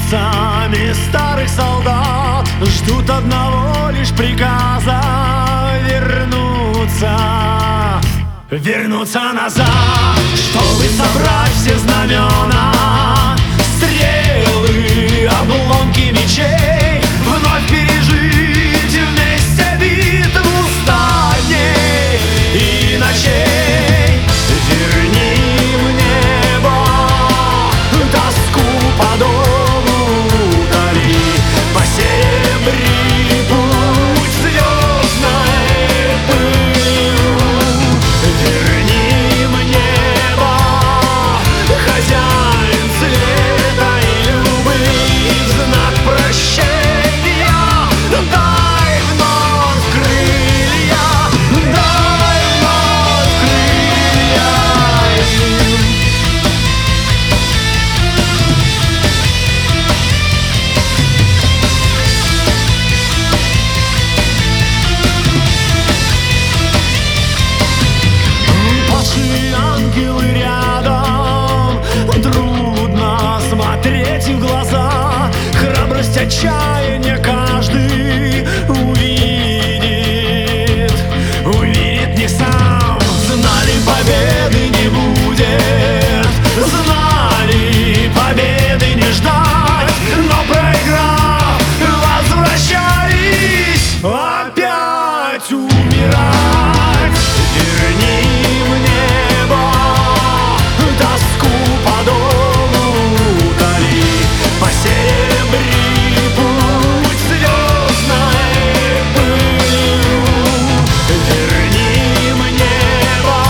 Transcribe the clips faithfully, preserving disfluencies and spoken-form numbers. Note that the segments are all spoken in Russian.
Сами старых солдат ждут одного лишь приказа: вернуться, вернуться назад, чтобы собрать все знамена, стрелы, обломки мечей, вновь пережить вместе битву ста дней и ночей. Верни в небо тоску по дому, удари, посеребри путь звездной пылью. Верни в небо, хозяин света и любви, в знак прощения дай вновь крылья, дай вновь крылья. Падшие ангелы рядом, трудно смотреть в глаза. Храбрость, отчаяние каждый увидит, увидит не сам. Знали, победы не будет, знали, победы не ждать, но проиграв, возвращались опять умирать. Верни в небо тоску по дому, удали, посеребри путь звездной пылью. Верни в небо,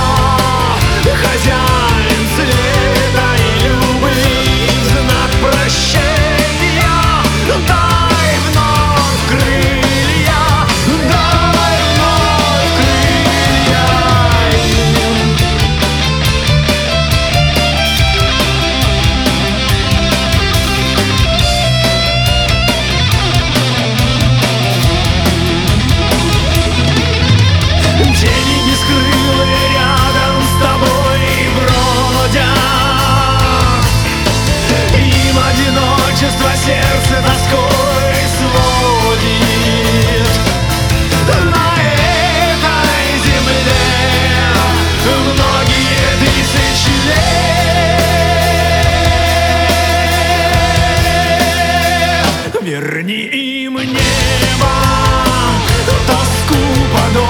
хозяин света и любви, в знак прощения дай вновь крылья, дай вновь крылья. Тени бескрылые рядом с тобой бродят, им одиночество сердце тоской сводит. На этой земле многие тысячи лет. Верни им небо, тоску по дому,